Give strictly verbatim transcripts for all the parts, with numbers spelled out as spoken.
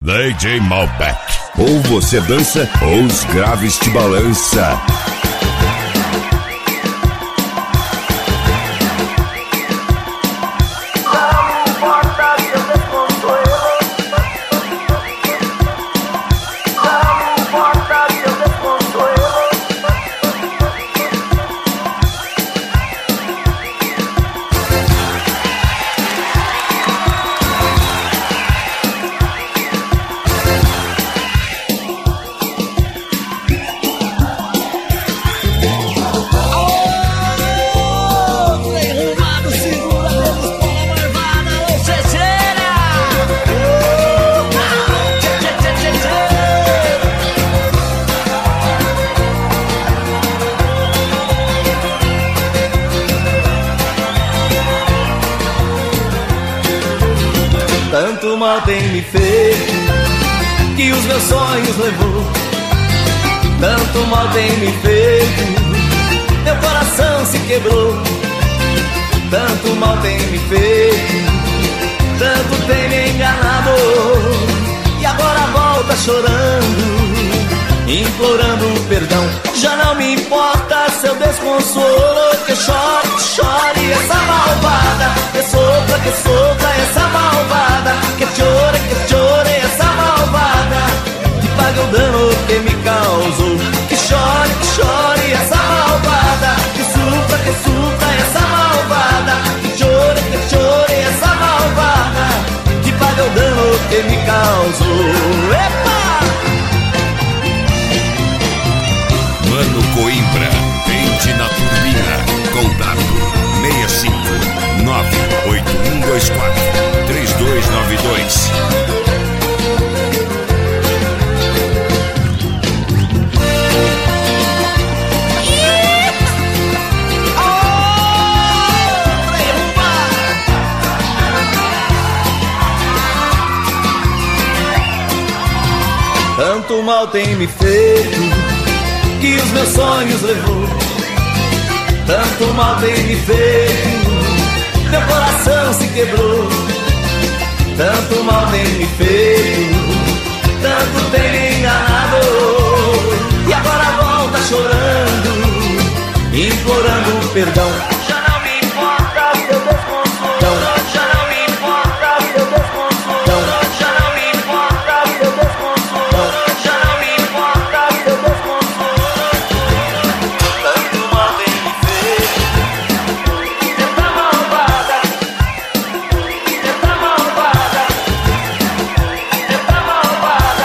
D J Malbec. Ou você dança ou os graves te balança. Tanto mal tem me feito, que os meus sonhos levou. Tanto mal tem me feito, meu coração se quebrou. Tanto mal tem me feito, tanto tem me enganado. E agora volta chorando, implorando perdão. Já não me importa seu desconsolo, que chore, que chore essa malvada, que sofra, que sofra essa malvada, que chore, que chore essa malvada, que pague o dano que me causou. Que chore, que chore essa malvada, que sofra, que sofra essa malvada, que chore, que chore essa malvada, que pague o dano que me causou. Epa! Mano Coimbra, vende na turbina. Contato seis cinco nove oito um dois quatro três dois nove dois. Tanto mal tem me feito, que os meus sonhos levou. Tanto mal tem me feito, meu coração se quebrou. Tanto mal tem me feito, tanto tem me enganado. E agora volta chorando, implorando perdão. Já não me importa seu desconsolo, já não me importa seu desconsolo, já não me importa seu desconsolo, já não me importa seu desconsolo. Tanto mal tem me feito, essa malvada, essa malvada, essa malvada,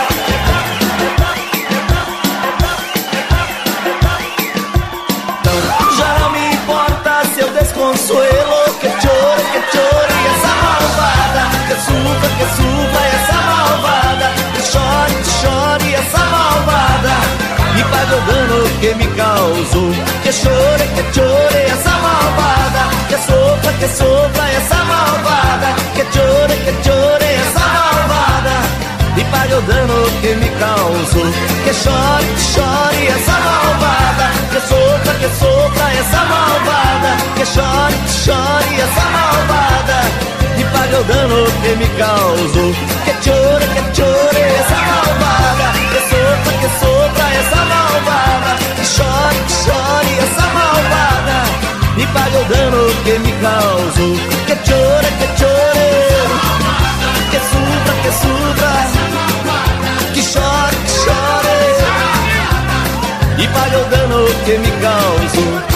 já não me importa seu desconsuelo, que chore, que chore essa malvada, que sufra, que sufra essa malvada, que chore, que chore essa malvada, e pague o dano que me causou. Que chore, que chore essa malvada, que sofra, que sofra essa malvada, que chore, que chore essa malvada, e pague o dano que me causou. Que chore, que chore essa malvada, que sofra, que sofra essa malvada, que chore, que chore essa malvada, e pague o dano que me causou. Que chore, que chore essa malvada, que sofra, que sofra essa malvada, que chore, que chore essa malvada, e pague o dano que me causou. Que chore, que chore, que sofra, que sofra, que chore, que chore, e pague o dano que me causou.